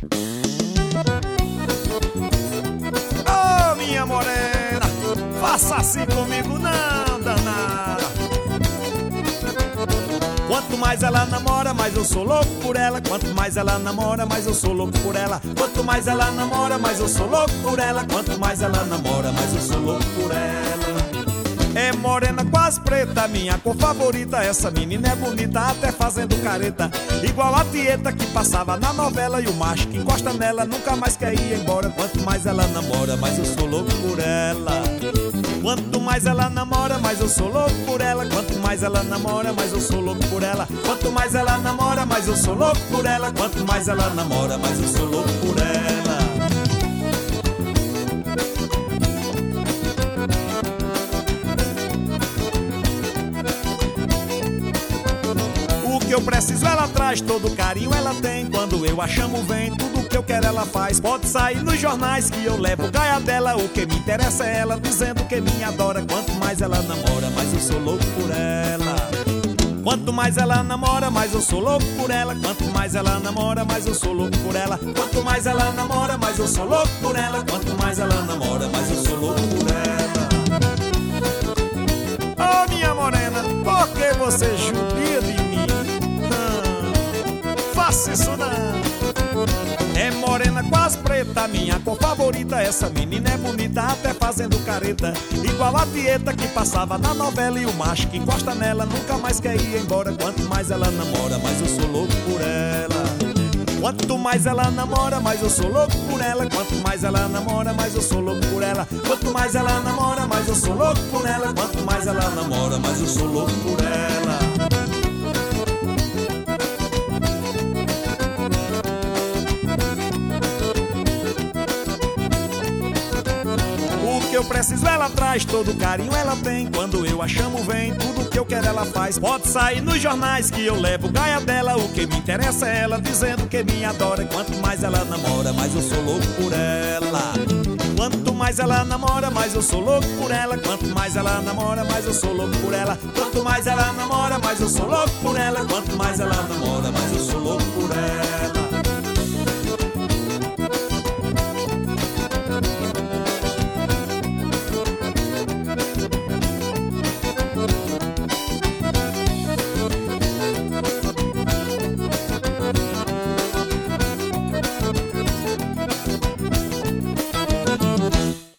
Ô, minha morena, faça assim comigo não, danada. Quanto mais ela namora, mais eu sou louco por ela. Quanto mais ela namora, mais eu sou louco por ela. Quanto mais ela namora, mais eu sou louco por ela. Quanto mais ela namora, mais eu sou louco por ela. É morena quase preta, minha cor favorita. Essa menina é bonita, até fazendo careta, igual a Tieta que passava na novela. E o macho que encosta nela nunca mais quer ir embora. Quanto mais ela namora, mais eu sou louco por ela. Quanto mais ela namora, mais eu sou louco por ela. Quanto mais ela namora, mais eu sou louco por ela. Quanto mais ela namora, mais eu sou louco por ela. Quanto mais ela namora, mais eu sou louco por ela. O que eu preciso ela traz, todo carinho ela tem. Quando eu a chamo vem, tudo que eu quero ela faz. Pode sair nos jornais que eu levo gaia dela. O que me interessa é ela dizendo que me adora. Quanto mais ela namora, mais eu sou louco por ela. Quanto mais ela namora, mais eu sou louco por ela. Quanto mais ela namora, mais eu sou louco por ela. Quanto mais ela namora, mais eu sou louco por ela. Quanto mais ela namora, mais eu sou louco por ela. Oh, minha morena, por que você judia de mim? Faça isso não. É morena quase preta, minha cor favorita. Essa menina é bonita, até fazendo careta, igual a Tieta que passava na novela. E o macho que encosta nela nunca mais quer ir embora. Quanto mais ela namora, mais eu sou louco por ela. Quanto mais ela namora, mais eu sou louco por ela. Quanto mais ela namora, mais eu sou louco por ela. Quanto mais ela namora, mais eu sou louco por ela. Quanto mais ela namora, mais eu sou louco por ela. Eu preciso ela traz, todo carinho ela tem. Quando eu a chamo vem, tudo que eu quero ela faz. Pode sair nos jornais que eu levo gaia dela. O que me interessa é ela dizendo que me adora. Quanto mais ela namora, mais eu sou louco por ela. Quanto mais ela namora, mais eu sou louco por ela. Quanto mais ela namora, mais eu sou louco por ela. Quanto mais ela namora, mais eu sou louco por ela. Quanto mais ela namora, mais eu sou louco por ela.